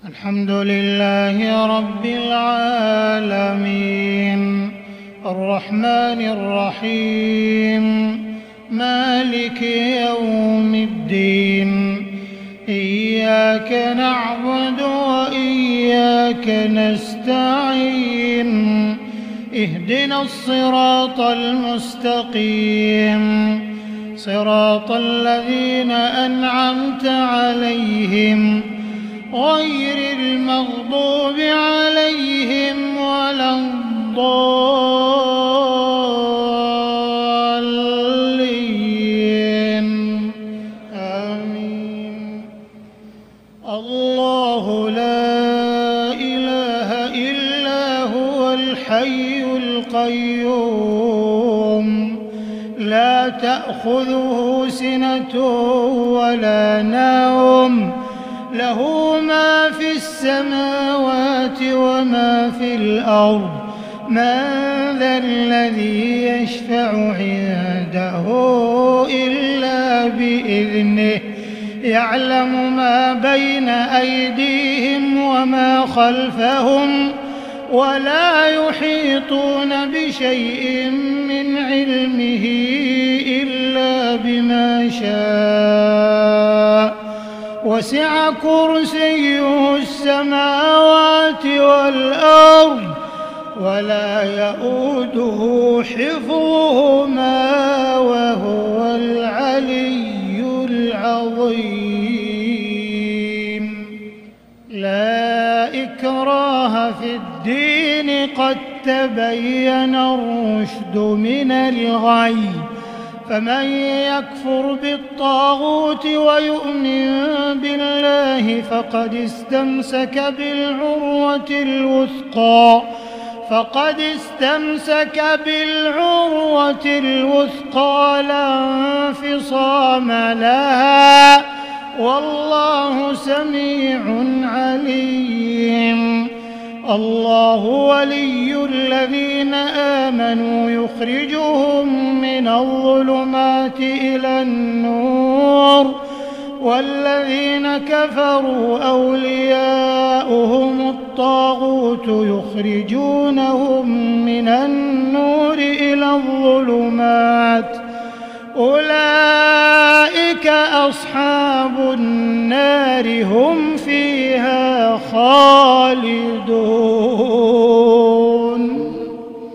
الحمد لله رب العالمين الرحمن الرحيم مالك يوم الدين إياك نعبد وإياك نستعين اهدنا الصراط المستقيم صراط الذين أنعمت عليهم غير المغضوب عليهم ولا الضالين آمين. الله لا إله إلا هو الحي القيوم لا تأخذه سنة ولا نوم له ما في السماوات وما في الأرض من ذا الذي يشفع عنده إلا بإذنه يعلم ما بين أيديهم وما خلفهم ولا يحيطون بشيء من علمه إلا بما شاء وسع كرسيه السماوات والأرض ولا يؤوده حفظهما وهو العلي العظيم. لا إكراه في الدين قد تبين الرشد من الغي فمن يكفر بالطاغوت ويؤمن بالله فقد استمسك بالعروة الوثقى لا انفصام لها والله سميع عليم. الله ولي الذين آمنوا يخرجهم من الظلمات إلى النور والذين كفروا أولياؤهم الطاغوت يخرجونهم من النور إلى الظلمات أولئك أصحاب النار هم فيها خالدون.